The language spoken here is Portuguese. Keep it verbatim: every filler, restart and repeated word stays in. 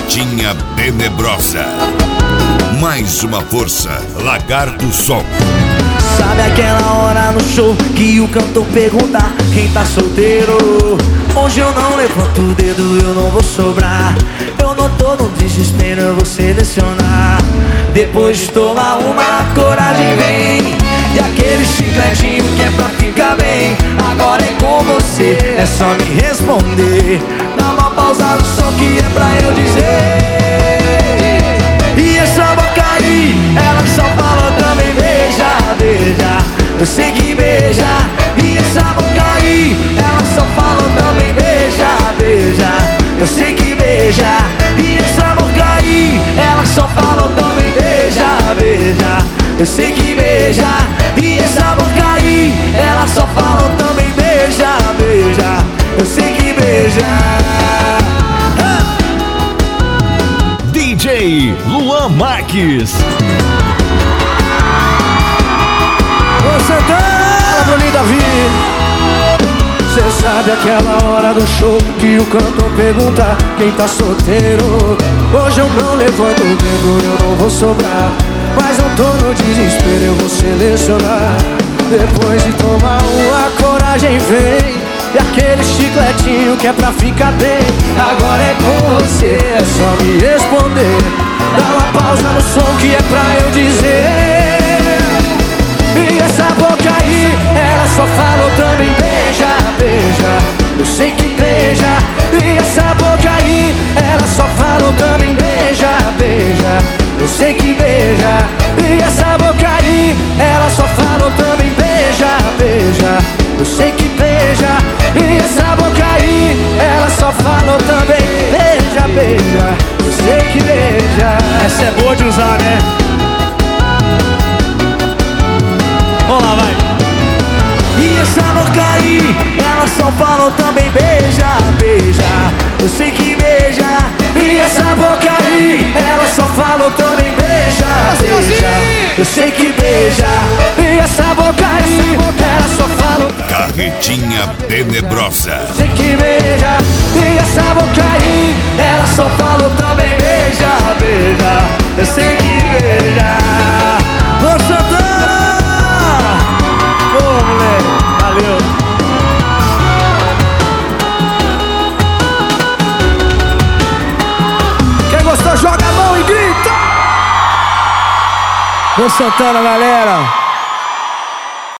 Carretinha Tenebrosa. Mais uma força, Lagarto Som. Sabe aquela hora no show que o cantor pergunta quem tá solteiro? Hoje eu não levanto o dedo, eu não vou sobrar. Eu não tô no desespero, eu vou selecionar. Depois de tomar uma, a coragem vem. E aquele chicletinho que é pra ficar bem. Agora é com você, é só me responder. Dá uma pausa no som que é pra eu dizer. E essa boca aí, ela só fala também beija, beija. Eu sei que beija. E essa boca aí, ela só fala também beija, beija. Eu sei que beija. E essa boca aí, ela só fala também beija, beija. Eu sei que beija. E essa boca aí, ela só fala também beija, beija. Eu sei que beija. D J Luan Marques. Ô Santana, Bruninho Davi. Cê sabe aquela hora do show que o cantor pergunta quem tá solteiro? Hoje eu não levanto o dedo, eu não vou sobrar. Mas não tô no desespero, eu vou selecionar. Depois de tomar uma, a coragem vem. E aquele chicletinho que é pra ficar bem. Agora é com você, é só me responder. Dá uma pausa no som que é pra eu dizer. E essa boca aí, ela só fala também beija, beija. Eu sei que beija. E essa boca aí, ela só fala também beija, beija. Eu sei que beija. E essa boca aí, ela só fala também beija, beija. Eu sei que beija. E essa boca aí, ela só fala também beija, beija. Eu sei que beija. Essa é boa de usar, né? Vamos lá, vai. E essa boca aí, ela só fala também beija, beija. Eu sei que beija. E essa boca aí, ela só fala também beija, beija. Eu sei que beija. E essa boca aí, ela só fala Carretinha Tenebrosa. eu sei que beija. E essa boca aí, ela só fala também beija, beija. Eu sei que beija. Ô Santana! Ô moleque, valeu. Quem gostou, joga a mão e grita. Ô Santana, galera.